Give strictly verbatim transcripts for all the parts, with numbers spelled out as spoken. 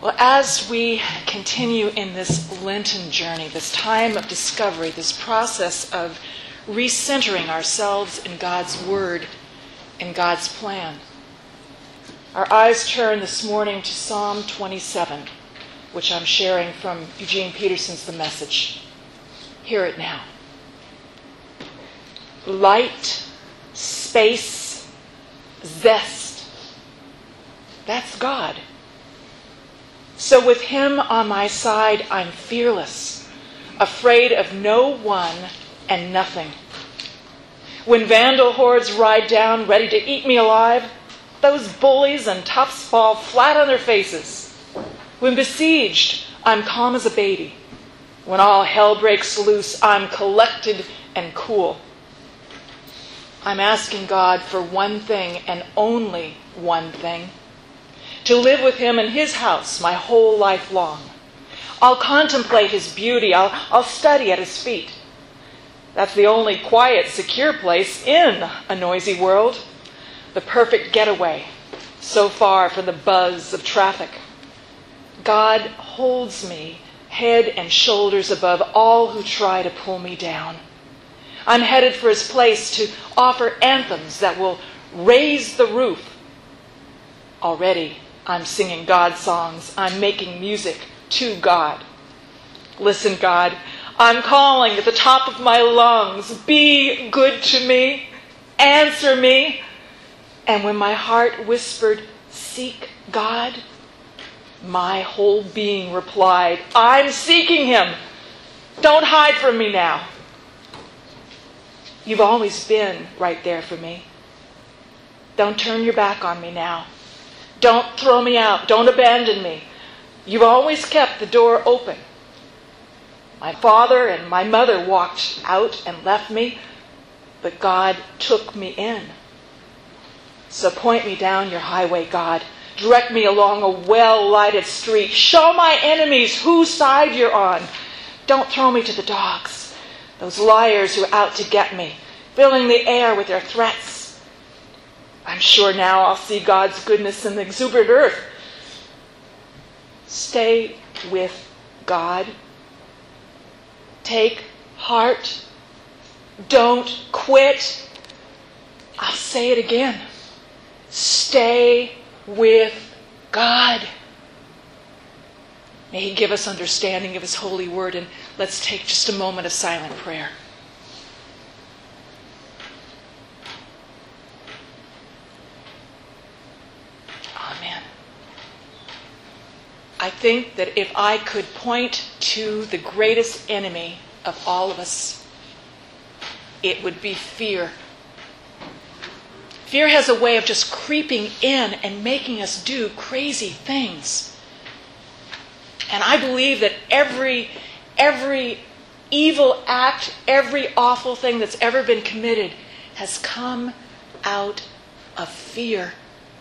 Well, as we continue in this Lenten journey, this time of discovery, this process of recentering ourselves in God's Word, in God's plan, our eyes turn this morning to Psalm twenty-seven, which I'm sharing from Eugene Peterson's The Message. Hear it now. Light, space, zest. That's God. So with Him on my side, I'm fearless, afraid of no one and nothing. When vandal hordes ride down, ready to eat me alive, those bullies and toughs fall flat on their faces. When besieged, I'm calm as a baby. When all hell breaks loose, I'm collected and cool. I'm asking God for one thing and only one thing: to live with Him in His house my whole life long. I'll contemplate His beauty. I'll, I'll study at His feet. That's the only quiet, secure place in a noisy world. The perfect getaway, so far from the buzz of traffic. God holds me head and shoulders above all who try to pull me down. I'm headed for His place to offer anthems that will raise the roof. Already, I'm singing God songs. I'm making music to God. Listen, God, I'm calling at the top of my lungs. Be good to me. Answer me. And when my heart whispered, "Seek God," my whole being replied, "I'm seeking Him. Don't hide from me now." You've always been right there for me. Don't turn your back on me now. Don't throw me out. Don't abandon me. You've always kept the door open. My father and my mother walked out and left me, but God took me in. So point me down your highway, God. Direct me along a well-lighted street. Show my enemies whose side you're on. Don't throw me to the dogs, those liars who are out to get me, filling the air with their threats. I'm sure now I'll see God's goodness in the exuberant earth. Stay with God. Take heart. Don't quit. I'll say it again. Stay with God. May He give us understanding of His holy word, and let's take just a moment of silent prayer. Amen. I think that if I could point to the greatest enemy of all of us, it would be fear. Fear has a way of just creeping in and making us do crazy things. And I believe that every, every evil act, every awful thing that's ever been committed has come out of fear.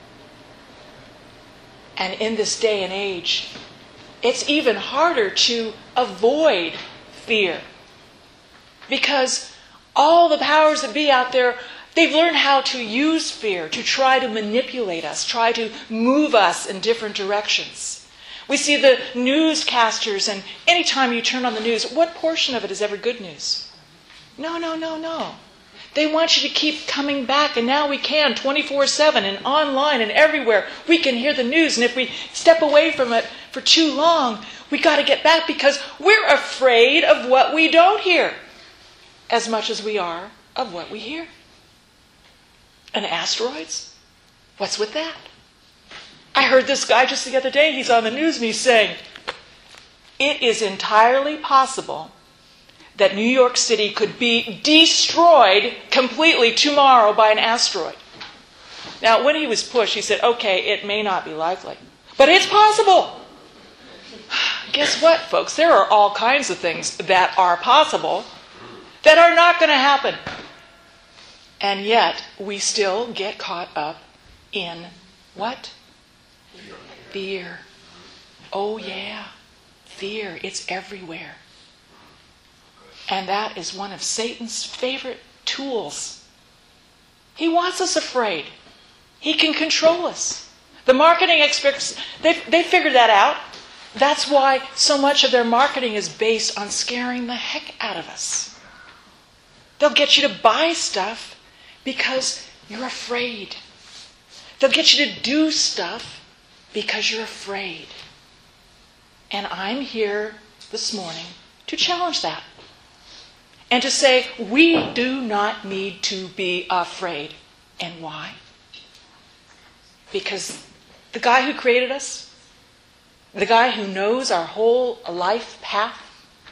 And in this day and age, it's even harder to avoid fear. Because all the powers that be out there, they've learned how to use fear to try to manipulate us, try to move us in different directions. We see the newscasters, and anytime you turn on the news, what portion of it is ever good news? No, no, no, no. They want you to keep coming back, and now we can, twenty-four seven and online and everywhere. We can hear the news, and if we step away from it for too long, we got to get back because we're afraid of what we don't hear as much as we are of what we hear. And asteroids? What's with that? I heard this guy just the other day, he's on the news and he's saying, it is entirely possible that New York City could be destroyed completely tomorrow by an asteroid. Now, when he was pushed, he said, okay, it may not be likely, but it's possible. Guess what, folks? There are all kinds of things that are possible that are not going to happen. And yet, we still get caught up in what? Fear. Oh, yeah. Fear. It's everywhere. And that is one of Satan's favorite tools. He wants us afraid. He can control us. The marketing experts, they they figured that out. That's why so much of their marketing is based on scaring the heck out of us. They'll get you to buy stuff because you're afraid. They'll get you to do stuff because you're afraid. And I'm here this morning to challenge that. And to say, we do not need to be afraid. And why? Because the guy who created us, the guy who knows our whole life path,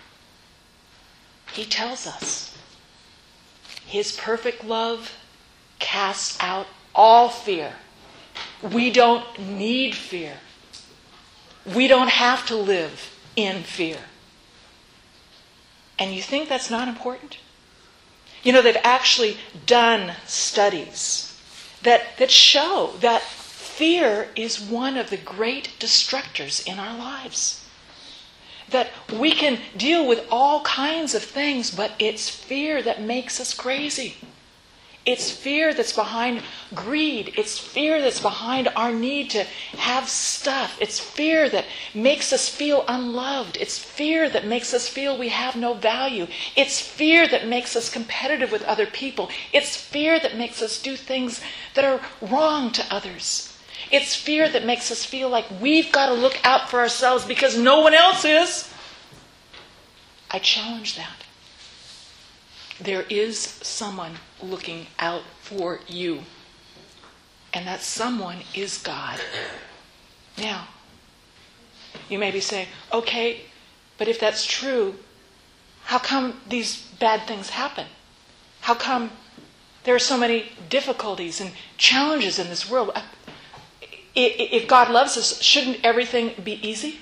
he tells us his perfect love casts out all fear. We don't need fear. We don't have to live in fear. And you think that's not important? You know, they've actually done studies that, that show that fear is one of the great destructors in our lives. That we can deal with all kinds of things, but it's fear that makes us crazy. It's fear that's behind greed. It's fear that's behind our need to have stuff. It's fear that makes us feel unloved. It's fear that makes us feel we have no value. It's fear that makes us competitive with other people. It's fear that makes us do things that are wrong to others. It's fear that makes us feel like we've got to look out for ourselves because no one else is. I challenge that. There is someone looking out for you. And that someone is God. Now, you may be saying, okay, but if that's true, how come these bad things happen? How come there are so many difficulties and challenges in this world? If God loves us, shouldn't everything be easy?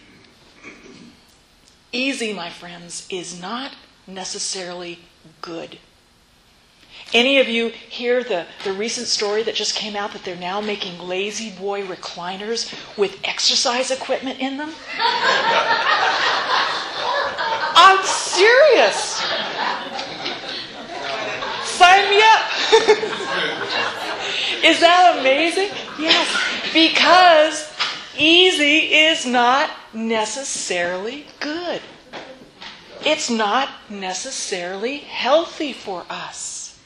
Easy, my friends, is not necessarily good. Any of you hear the, the recent story that just came out that they're now making lazy boy recliners with exercise equipment in them? I'm serious. Sign me up. Is that amazing? Yes, because easy is not necessarily good. It's not necessarily healthy for us.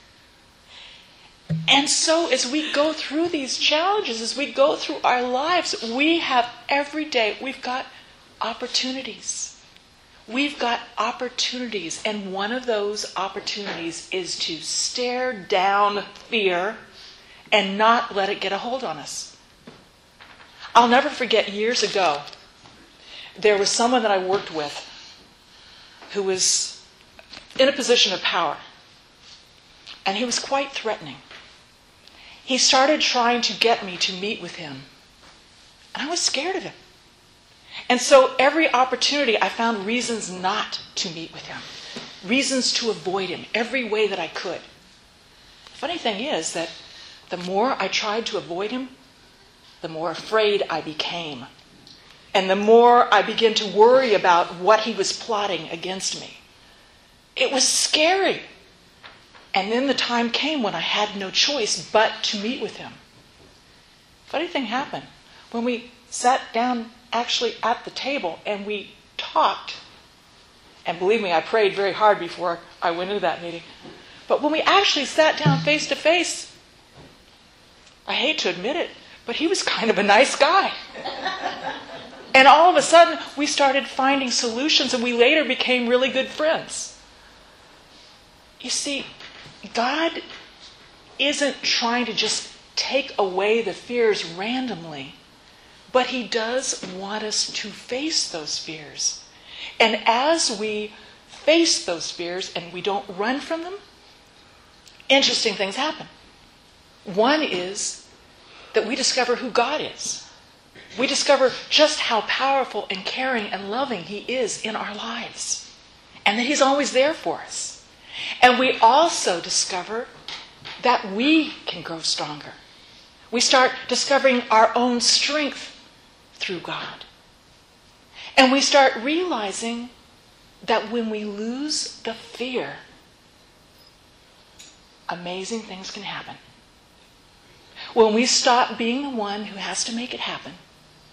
And so as we go through these challenges, as we go through our lives, we have every day, we've got opportunities. We've got opportunities. And one of those opportunities is to stare down fear and not let it get a hold on us. I'll never forget years ago, there was someone that I worked with who was in a position of power. And he was quite threatening. He started trying to get me to meet with him. And I was scared of him. And so every opportunity I found reasons not to meet with him. Reasons to avoid him, every way that I could. The funny thing is that the more I tried to avoid him, the more afraid I became. And the more I began to worry about what he was plotting against me. It was scary. And then the time came when I had no choice but to meet with him. Funny thing happened. When we sat down actually at the table and we talked, and believe me, I prayed very hard before I went into that meeting. But when we actually sat down face to face, I hate to admit it, but he was kind of a nice guy. And all of a sudden, we started finding solutions, and we later became really good friends. You see, God isn't trying to just take away the fears randomly, but He does want us to face those fears. And as we face those fears and we don't run from them, interesting things happen. One is that we discover who God is. We discover just how powerful and caring and loving He is in our lives. And that He's always there for us. And we also discover that we can grow stronger. We start discovering our own strength through God. And we start realizing that when we lose the fear, amazing things can happen. When we stop being the one who has to make it happen,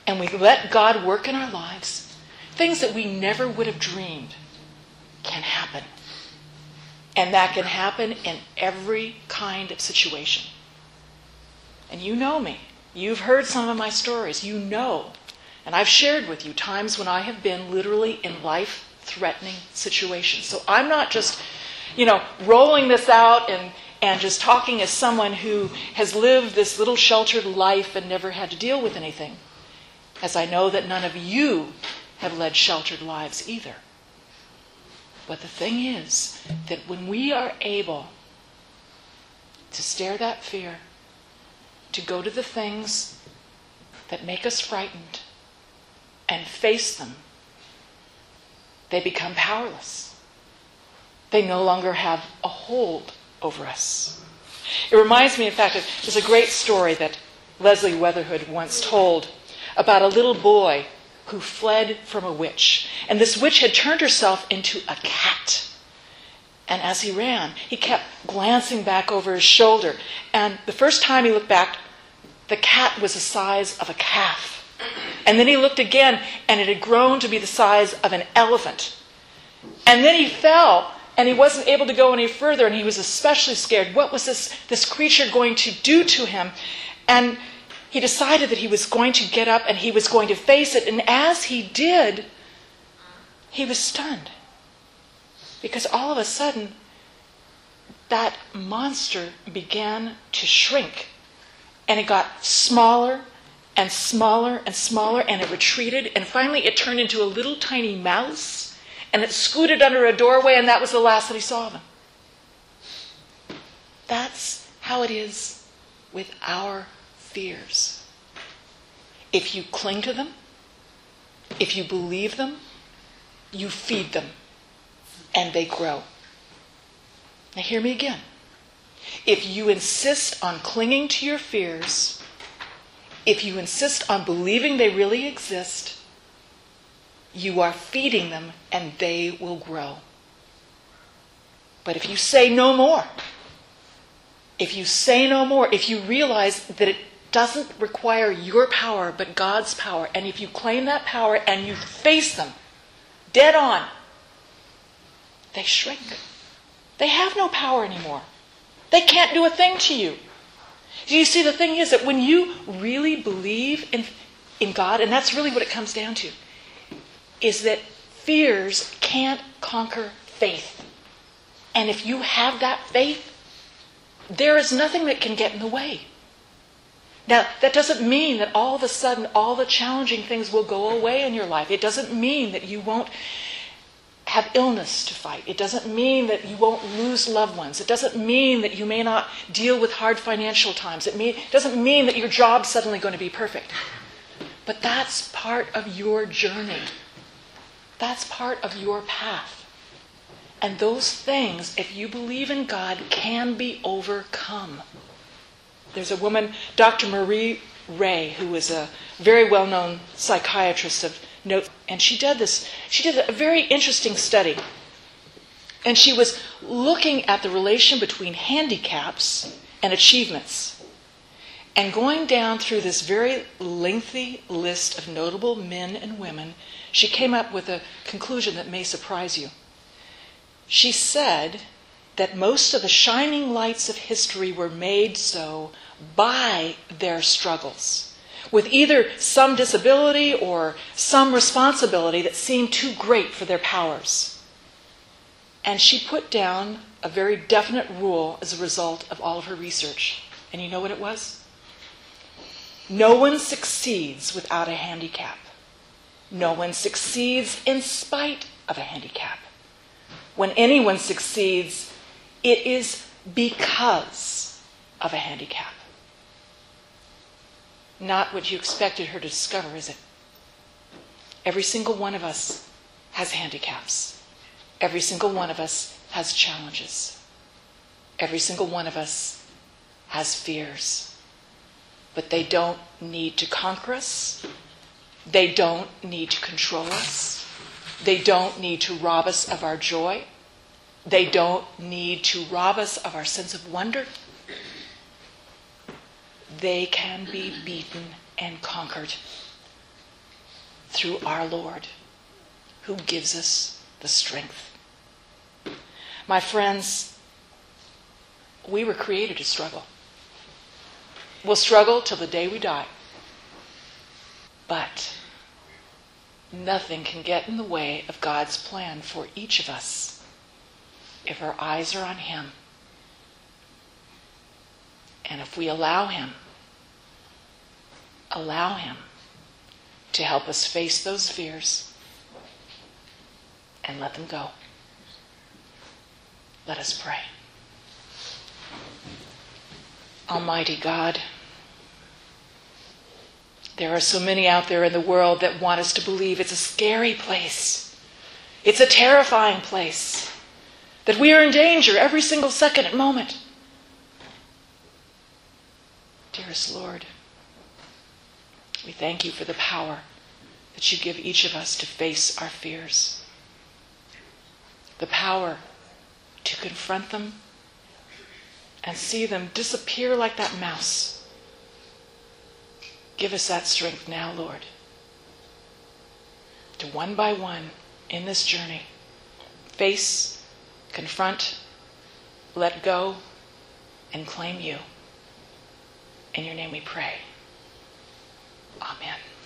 and we let God work in our lives, things that we never would have dreamed can happen. And that can happen in every kind of situation. And you know me. You've heard some of my stories. You know. And I've shared with you times when I have been literally in life-threatening situations. So I'm not just, you know, rolling this out and, and just talking as someone who has lived this little sheltered life and never had to deal with anything, as I know that none of you have led sheltered lives either. But the thing is that when we are able to stare that fear, to go to the things that make us frightened and face them, they become powerless. They no longer have a hold over us. It reminds me, in fact, of, there's a great story that Leslie Weatherhood once told about a little boy who fled from a witch. And this witch had turned herself into a cat. And as he ran, he kept glancing back over his shoulder. And the first time he looked back, the cat was the size of a calf. And then he looked again, and it had grown to be the size of an elephant. And then he fell, and he wasn't able to go any further, and he was especially scared. What was this, this creature going to do to him? And he decided that he was going to get up and he was going to face it. And as he did, he was stunned. Because all of a sudden, that monster began to shrink. And it got smaller and smaller and smaller, and it retreated. And finally, it turned into a little tiny mouse. And it scooted under a doorway, and that was the last that he saw of him. That's how it is with our fears. If you cling to them, if you believe them, you feed them, and they grow. Now hear me again. If you insist on clinging to your fears, if you insist on believing they really exist, you are feeding them and they will grow. But if you say no more, if you say no more, if you realize that it doesn't require your power but God's power, and if you claim that power and you face them dead on, they shrink. They have no power anymore. They can't do a thing to you. You see, the thing is that when you really believe in, in God, and that's really what it comes down to, is that fears can't conquer faith. And if you have that faith, there is nothing that can get in the way. Now, that doesn't mean that all of a sudden all the challenging things will go away in your life. It doesn't mean that you won't have illness to fight. It doesn't mean that you won't lose loved ones. It doesn't mean that you may not deal with hard financial times. It, mean, it doesn't mean that your job's suddenly going to be perfect. But that's part of your journey. That's part of your path. And those things, if you believe in God, can be overcome. There's a woman, Doctor Marie Ray, who was a very well-known psychiatrist of note, and she did this. She did a very interesting study. And she was looking at the relation between handicaps and achievements. And going down through this very lengthy list of notable men and women, she came up with a conclusion that may surprise you. She said that most of the shining lights of history were made so by their struggles, with either some disability or some responsibility that seemed too great for their powers. And she put down a very definite rule as a result of all of her research. And you know what it was? No one succeeds without a handicap. No one succeeds in spite of a handicap. When anyone succeeds, it is because of a handicap. Not what you expected her to discover, is it? Every single one of us has handicaps. Every single one of us has challenges. Every single one of us has fears. But they don't need to conquer us. They don't need to control us. They don't need to rob us of our joy. They don't need to rob us of our sense of wonder. They can be beaten and conquered through our Lord, who gives us the strength. My friends, we were created to struggle. We'll struggle till the day we die. But nothing can get in the way of God's plan for each of us if our eyes are on Him. And if we allow Him, allow Him to help us face those fears and let them go. Let us pray. Almighty God, there are so many out there in the world that want us to believe it's a scary place. It's a terrifying place. That we are in danger every single second and moment. Dearest Lord, we thank you for the power that you give each of us to face our fears. The power to confront them and see them disappear like that mouse. Give us that strength now, Lord, to one by one in this journey face, confront, let go, and claim you. In your name we pray. Amen.